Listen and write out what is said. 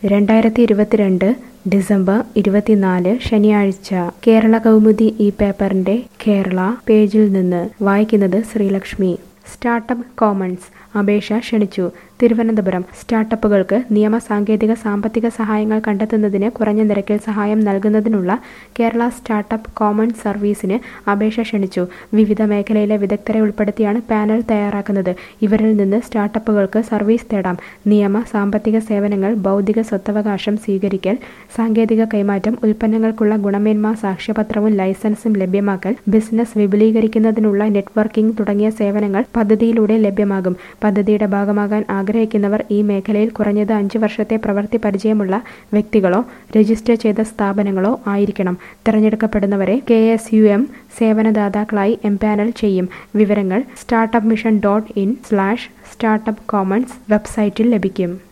2022 December 24 ശനിയാഴ്ച കേരള കൗമുദി ഈ പേപ്പറിന്റെ കേരള പേജിൽ നിന്ന് വായിക്കുന്നത് ശ്രീലക്ഷ്മി. സ്റ്റാർട്ടപ്പ് കോമൺസ് അപേക്ഷ ക്ഷണിച്ചു. തിരുവനന്തപുരം സ്റ്റാർട്ടപ്പുകൾക്ക് നിയമ സാങ്കേതിക സാമ്പത്തിക സഹായങ്ങൾ കണ്ടെത്തുന്നതിന് കുറഞ്ഞ നിരക്കിൽ സഹായം നൽകുന്നതിനുള്ള കേരള സ്റ്റാർട്ടപ്പ് കോമൺസ് സർവീസിന് അപേക്ഷ ക്ഷണിച്ചു. വിവിധ മേഖലയിലെ വിദഗ്ധരെ ഉൾപ്പെടുത്തിയാണ് പാനൽ തയ്യാറാക്കുന്നത്. ഇവരിൽ നിന്ന് സ്റ്റാർട്ടപ്പുകൾക്ക് സർവീസ് തേടാം. നിയമ സാമ്പത്തിക സേവനങ്ങൾ, ബൗദ്ധിക സ്വത്തവകാശം സ്വീകരിക്കൽ, സാങ്കേതിക കൈമാറ്റം, ഉൽപ്പന്നങ്ങൾക്കുള്ള ഗുണമേന്മ സാക്ഷ്യപത്രവും ലൈസൻസും ലഭ്യമാക്കൽ, ബിസിനസ് വിപുലീകരിക്കുന്നതിനുള്ള നെറ്റ്വർക്കിംഗ് തുടങ്ങിയ സേവനങ്ങൾ പദ്ധതിയിലൂടെ ലഭ്യമാകും. പദ്ധതിയുടെ ഭാഗമാകാൻ ആഗ്രഹിക്കുന്നവർ ഈ മേഖലയിൽ കുറഞ്ഞത് 5 വർഷത്തെ പ്രവൃത്തി പരിചയമുള്ള വ്യക്തികളോ രജിസ്റ്റർ ചെയ്ത സ്ഥാപനങ്ങളോ ആയിരിക്കണം. തിരഞ്ഞെടുക്കപ്പെടുന്നവരെ KSUM സേവനദാതാക്കളായി എംപാനൽ ചെയ്യും. വിവരങ്ങൾ startupmission.in/startupcommons വെബ്സൈറ്റിൽ ലഭിക്കും.